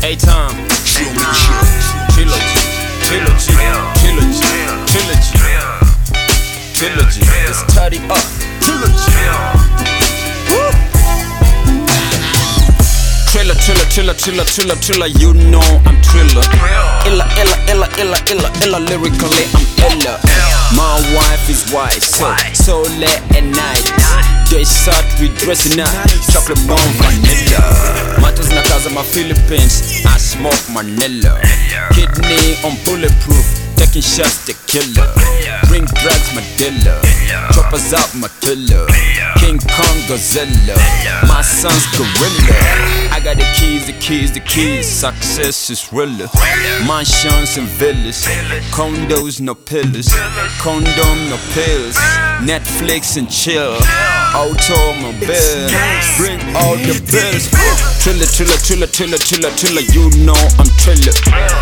A-Time, Trilogy, let's tidy up. Triller, you know I'm Triller. Illa, lyrically I'm illa. My wife is white, so late at night. They start we dressing up, chocolate bomb vanilla. Matters na casa my Philippines, I smoke Manila. Kidney on bulletproof, taking shots to killer. Bring drugs, my dealer. Choppers out, my killer. King Kong, Godzilla. My son's gorilla. I got the keys. Success is realer. Mansions and villas. Condos, no pillars. Condom, no pills. Netflix and chill. Automobile. Bring all the bills. Triller, you know I'm Triller.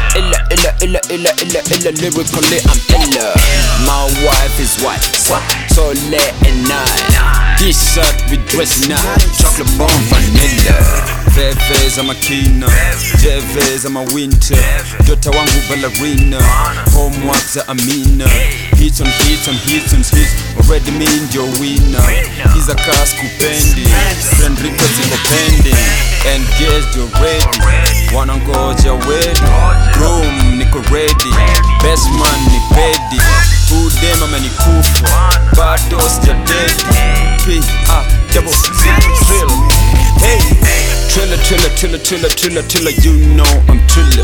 Illa, lyrically I'm illa. My wife is white, so late at night. This shirt we dressing up, chocolate bomb vanilla. Vevez I'm a kina, Jevez I'm a winter. Dota wangu ballerina, homework za Amina. Hits on hits, already mean your winner. He's a cast kupendi, friend records ziko pending. Engaged you're ready, wanangoja wedding. Groom niko ready, best man ni pedi. Food dem amenikufa, bado sija dead. P-A-double-C, Trill. Hey, Triller, you know I'm Triller.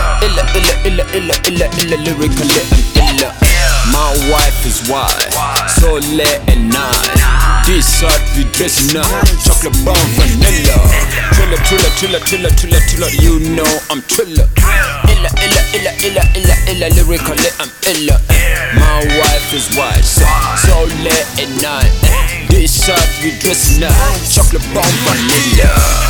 Illa, lyrically I'm illa. My wife is white, so late at night. This shirt we dressing up, chocolate bomb vanilla. Triller, you know I'm Triller. Illa, lyrically I'm illa. My wife is white, so late at night. This shirt we dressing up, chocolate bomb vanilla.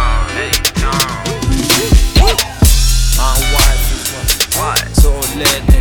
Let